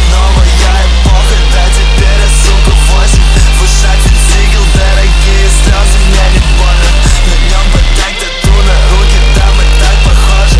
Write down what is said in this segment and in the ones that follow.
Новая эпоха, да теперь я, сука, 8. В ушах сигл, дорогие слезы, мне не больно. На нем батак, тату на руки, да мы так похожи.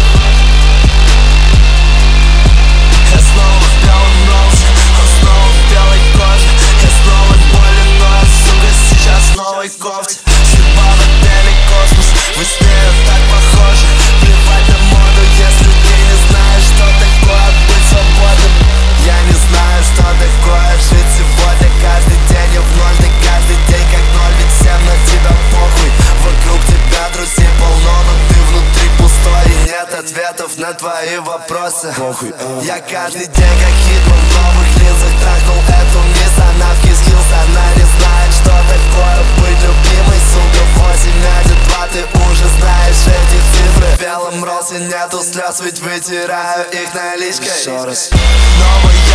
Я снова в белом ноусе, он снова в белой коже. Я снова болен, но я, сука, сейчас в новой кофте. Судьба в отеле космос, вы с нею так похожи. Плевать на моду, если ты не знаешь, что такое быть свободным. Я не знаю, что такое жить сегодня. Каждый день я в ноль, ты каждый день как ноль. Ведь всем на тебя похуй, вокруг тебя друзей полно, но ты внутри пустой. И нет ответов на твои вопросы. Похуй. Я каждый день как Хитман в новых линзах трахнул эту мисс. Она в кис-хилс, она не знает, что такое быть любимой. Сука, 8, 1, 2, ты уже знаешь эти цифры. В белом росе нету слез, ведь вытираю их наличкой. Еще раз. Новая